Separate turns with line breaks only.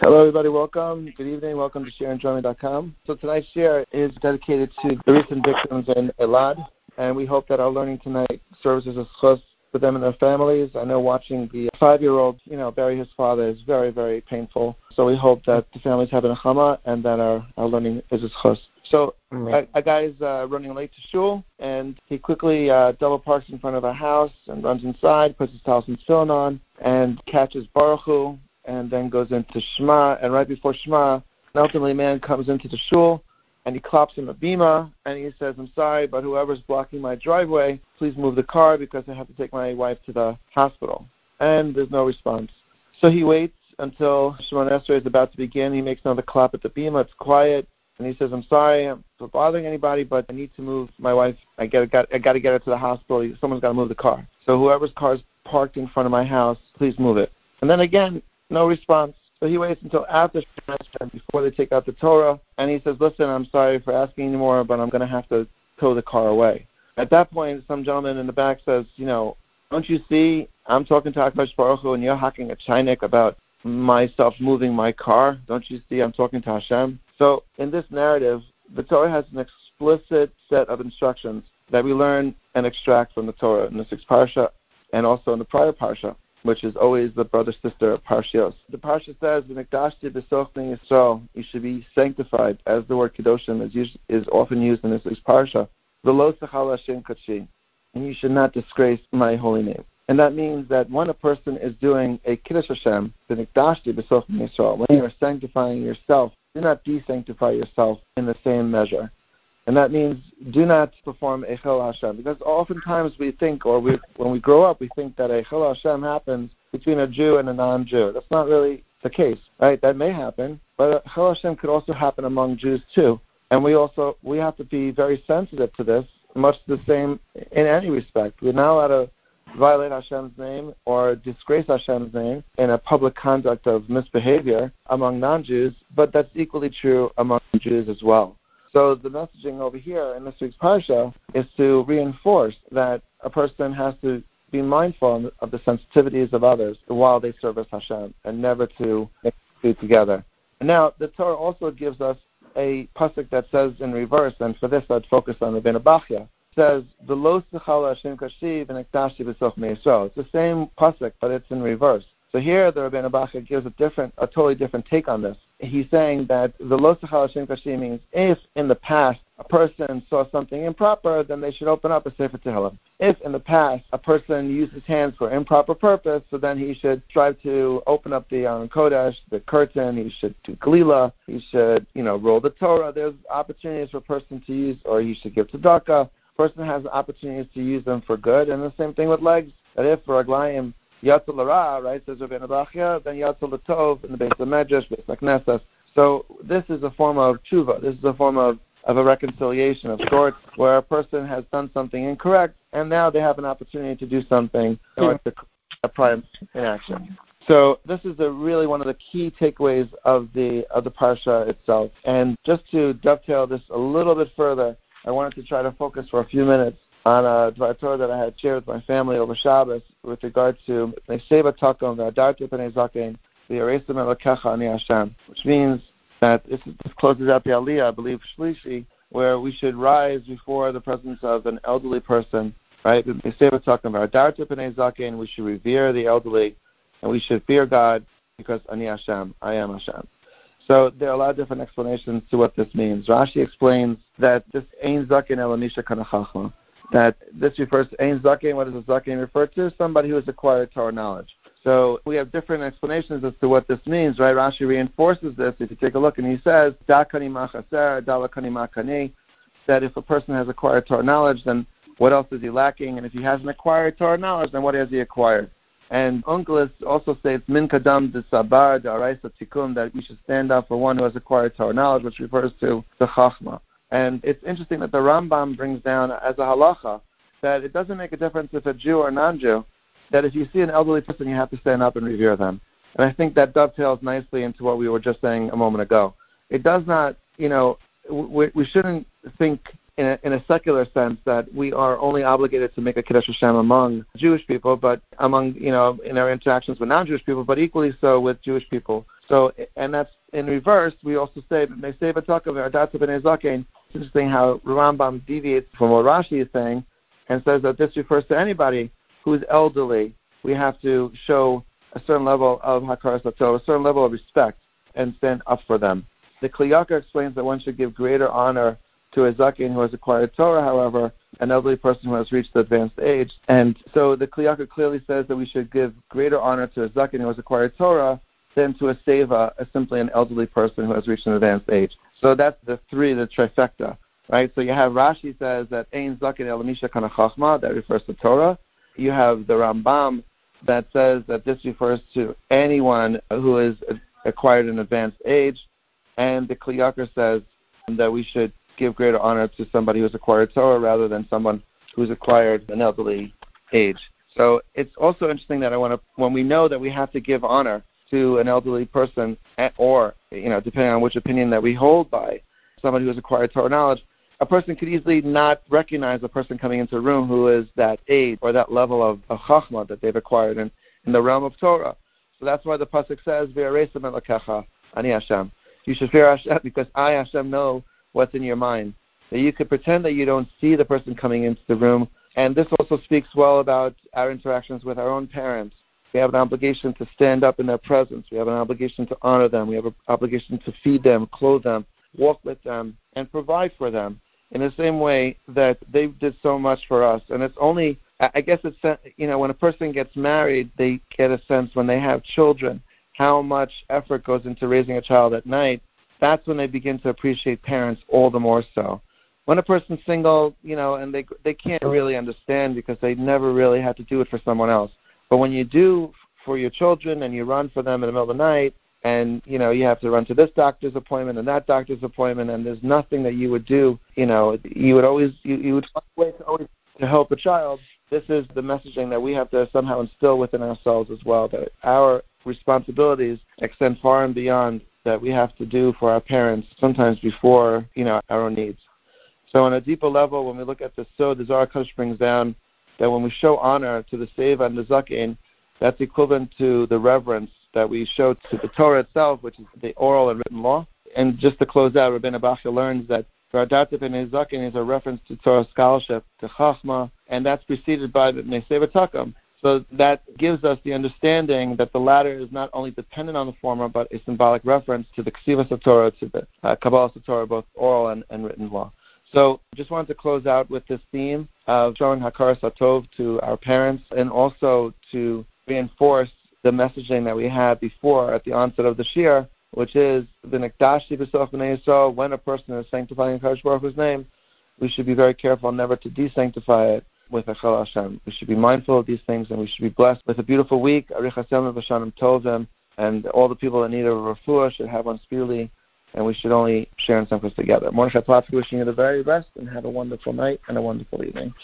Hello, everybody. Welcome. Good evening. Welcome to ShareAndJourney.com. So tonight's share is dedicated to the recent victims in Elad, and we hope that our learning tonight serves as a chus for them and their families. I know watching the 5-year-old, bury his father is very, very painful. So we hope that the families have a nechama and that our learning is a chus. So a guy's running late to shul, and he quickly double parks in front of a house and runs inside, puts his towels and tefillin on, and catches Baruch Hu, and then goes into Shema. And right before Shema, an elderly man comes into the shul, and he claps him a bima, and he says, "I'm sorry, but whoever's blocking my driveway, please move the car because I have to take my wife to the hospital." And there's no response. So he waits until Shemona Esrei is about to begin. He makes another clap at the bima. It's quiet. And he says, "I'm sorry for bothering anybody, but I need to move my wife. I got to get her to the hospital. Someone's got to move the car. So whoever's car is parked in front of my house, please move it." And then again, no response. So he waits until after Shemona before they take out the Torah, and he says, "Listen, I'm sorry for asking anymore, but I'm going to have to tow the car away." At that point, some gentleman in the back says, "Don't you see I'm talking to HaKadosh Baruch Hu, and you're hacking a chinik about myself moving my car? Don't you see I'm talking to Hashem?" So in this narrative, the Torah has an explicit set of instructions that we learn and extract from the Torah in the 6th parsha and also in the prior parsha, which is always the brother-sister of Parshios. The Parsha says, "V'nikdashti b'soch b'nei Yisrael," you should be sanctified, as the word Kedoshim is often used in this Parsha. "V'lo sechal Hashem kachi," and you should not disgrace my holy name. And that means that when a person is doing a Kiddush Hashem, "V'nikdashti b'soch b'nei Yisrael," when you are sanctifying yourself, do not de-sanctify yourself in the same measure. And that means do not perform Eichel Hashem. Because oftentimes we think, when we grow up, we think that Eichel Hashem happens between a Jew and a non-Jew. That's not really the case, right? That may happen, but Eichel Hashem could also happen among Jews too. And we have to be very sensitive to this, much the same in any respect. We're not allowed to violate Hashem's name or disgrace Hashem's name in a public conduct of misbehavior among non-Jews, but that's equally true among Jews as well. So the messaging over here in this week's Parsha is to reinforce that a person has to be mindful of the sensitivities of others while they service Hashem and never to mix the two together. And now the Torah also gives us a pasuk that says in reverse, and for this I'd focus on the Ben Abachia. It says, "V'lo sechal Hashem kashi v'nikdashti b'soch b'nei Yisrael." It's the same pasuk, but it's in reverse. So here the Rabbeinu Bachya gives a totally different take on this. He's saying that the lo sechal Hashem kashi means if in the past a person saw something improper, then they should open up a Sefer Tehillim. If in the past a person used his hands for improper purpose, so then he should strive to open up the Aron Kodesh, the curtain, he should do Galila, he should, roll the Torah. There's opportunities for a person to use, or he should give tzedakah. A person has opportunities to use them for good, and the same thing with legs. That if for Aglayim, Yatzal Lara, right, says Rabbeinu Bachya, then Yatzal L'Tov in the base of Medrash, base of Knesset. So this is a form of tshuva. This is a form of a reconciliation of sorts, where a person has done something incorrect, and now they have an opportunity to do something to prior inaction. So this is really one of the key takeaways of the parsha itself. And just to dovetail this a little bit further, I wanted to try to focus for a few minutes on a Dvar Torah that I had shared with my family over Shabbos with regard to Neseva Takom V'Adarti P'nei Zaken V'Yaresim Elokecha Ani Hashem, which means that this closes out the Aliyah, I believe, Shlishi, where we should rise before the presence of an elderly person, right? Neseva Takom V'Adarti P'nei Zaken, we should revere the elderly, and we should fear God because Ani Hashem, I am Hashem. So there are a lot of different explanations to what this means. Rashi explains that this Ein Zaken Elamisha Kanachachma, that this refers to Ein Zaken. What does a Zaken refer to? Somebody who has acquired Torah knowledge. So we have different explanations as to what this means, right? Rashi reinforces this. If you take a look, and he says, Da kani machaser, dala kani makani, that if a person has acquired Torah knowledge, then what else is he lacking? And if he hasn't acquired Torah knowledge, then what has he acquired? And Onkelos also states, Min kadam de sabar de araisa tikkun, that we should stand up for one who has acquired Torah knowledge, which refers to the Chachma. And it's interesting that the Rambam brings down as a halacha that it doesn't make a difference if a Jew or non-Jew, that if you see an elderly person, you have to stand up and revere them. And I think that dovetails nicely into what we were just saying a moment ago. It does not, we shouldn't think in a secular sense that we are only obligated to make a Kiddush Hashem among Jewish people, but among, in our interactions with non-Jewish people, but equally so with Jewish people. So, and that's in reverse. We also say, it's interesting how Rambam deviates from what Rashi is saying and says that this refers to anybody who is elderly. We have to show a certain level of hakaras haTorah, a certain level of respect, and stand up for them. The Kli Yakar explains that one should give greater honor to a zaken who has acquired Torah, however, an elderly person who has reached the advanced age. And so the Kli Yakar clearly says that we should give greater honor to a zaken who has acquired Torah than to a seva, simply an elderly person who has reached an advanced age. So that's the trifecta, right? So you have Rashi says that ein zaken el misha kana chachma, that refers to Torah. You have the Rambam that says that this refers to anyone who has acquired an advanced age, and the Kli Yakar says that we should give greater honor to somebody who's acquired Torah rather than someone who's acquired an elderly age. So it's also interesting that when we know that we have to give honor to an elderly person, or depending on which opinion that we hold by, somebody who has acquired Torah knowledge, a person could easily not recognize a person coming into a room who is that age or that level of chachma that they've acquired in the realm of Torah. So that's why the pasuk says, "V'yareisem elokecha ani Hashem." You should fear Hashem because I, Hashem, know what's in your mind. That you could pretend that you don't see the person coming into the room. And this also speaks well about our interactions with our own parents. We have an obligation to stand up in their presence. We have an obligation to honor them. We have an obligation to feed them, clothe them, walk with them, and provide for them in the same way that they did so much for us. And it's only, I guess it's, when a person gets married, they get a sense when they have children, how much effort goes into raising a child at night. That's when they begin to appreciate parents all the more so. When a person's single, and they can't really understand because they never really had to do it for someone else. But when you do for your children and you run for them in the middle of the night, and you have to run to this doctor's appointment and that doctor's appointment, and there's nothing that you would do, you would find a way to help a child. This is the messaging that we have to somehow instill within ourselves as well, that our responsibilities extend far and beyond that we have to do for our parents, sometimes before, our own needs. So on a deeper level, when we look at the Zohar Kodesh brings down that when we show honor to the Seva and the Zaken, that's equivalent to the reverence that we show to the Torah itself, which is the oral and written law. And just to close out, Rabbeinu Bachya learns that V'adartif and Zaken is a reference to Torah scholarship, to Chachma, and that's preceded by the Neseva Takam. So that gives us the understanding that the latter is not only dependent on the former, but a symbolic reference to the Ksivas of Torah, to the Kabbalah of Torah, both oral and written law. So just wanted to close out with this theme of showing Hakaras HaTov to our parents, and also to reinforce the messaging that we had before at the onset of the Shir, which is the Nikdashi B'Sof B'nai Yisrael. When a person is sanctifying Hakadosh Baruch Hu's name, we should be very careful never to desanctify it with Echel Hashem. We should be mindful of these things, and we should be blessed with a beautiful week. Arichas Yom V'Shanim Tovim, and all the people in need of a refuah should have one speedily, and we should only share in Simchas together. Mordechai Platski wishing you the very best, and have a wonderful night and a wonderful evening.